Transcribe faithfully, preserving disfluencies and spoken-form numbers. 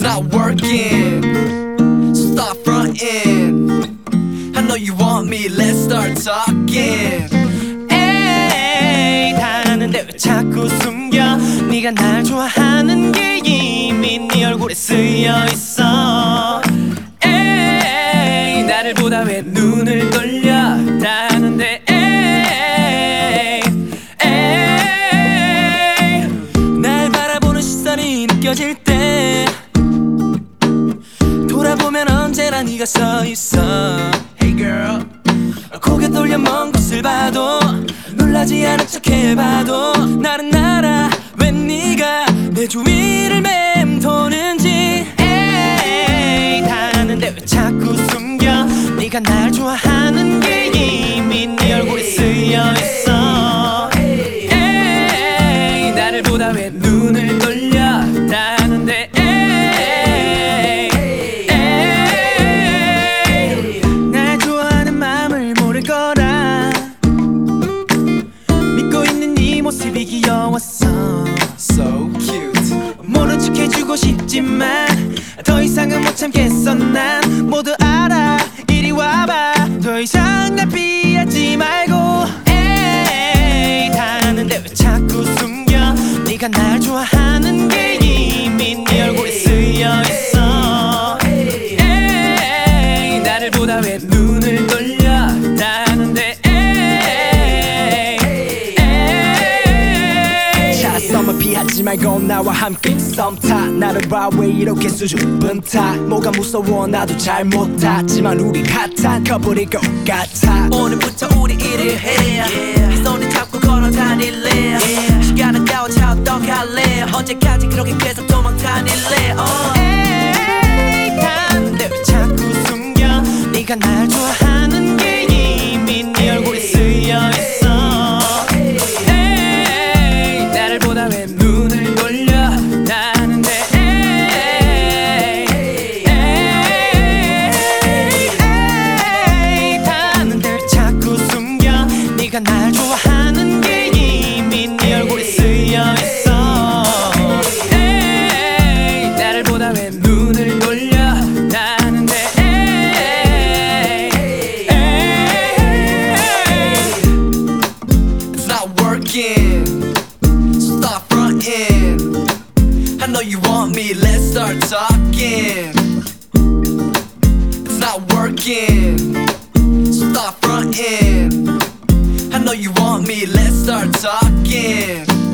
not working, so stop fronting. I know you want me, let's start talking. 에이 다 아는데 왜 자꾸 숨겨. 네가 날 좋아하는 게 이미 네 얼굴에 쓰여있어. 에이 나를 보다 왜 눈을 돌려. 다 아는데 에이 에이 날 바라보는 시선이 느껴질 때 돌아보면 언제나 네가 서있어. Hey girl, 고개 돌려 먼 곳을 봐도 놀라지 않은 척 해봐도 나는 알아 왜 네가 내 주위를 맴도는지. 에이 다 아는데 왜 자꾸 숨겨. 네가 날 좋아하는 게 이미 네 얼굴에 쓰여있어. 에이 나를 보다 왜 눈을 돌려. 다 아는데 에이 에이 날 좋아하는 마음을 모를 거라 믿고 있는 네 모습이 귀여웠어. so cute. 모른 척 해주고 싶지만 더 이상은 못 참겠어. 난 모두 알아. 이리 와봐. 더 이상 날 피하지 말고. 에이 다 아는데 왜 자꾸 숨겨. 네가 날 좋아하는 게 이미 네 얼굴에 쓰여있어. 에이 나를 보다 왜 눈을 돌려. 다 아는데 에이 에이 차썸을 피하지 말고 나와 함께 썸타. 나를 봐 왜 이렇게 수줍은 타. 뭐가 무서워 나도 잘 못하지만 우리 핫한 커플일 것 같아. 오늘부터 우리 일을 해. 이 손을 잡고 걸어다닐래. 시간은 따윈차 어떡할래. 언제까지 그렇게 계속 도망다닐래. uh. 에이 다 아는데 왜 자꾸 숨겨. 네가 날 좋아하는 게 이미 네 얼굴에 쓰여있어. 에이 나를 보다 왜 눈을 돌려. 다 아는데 에이 에이 에이 다 아는데 왜 자꾸 숨겨. 네가 날 좋아하는 게 이미 네 얼굴에 쓰여있어. 에이 나를 보다 왜 눈을 돌려. 다 아는데 에이 에이 It's not working, so stop fronting. I know you want me, let's start talking. It's not working, so stop fronting. I know you want me, let's start talking.